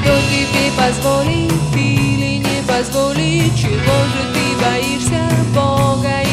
Кто тебе позволит или не позволит? Чего же ты боишься Бога?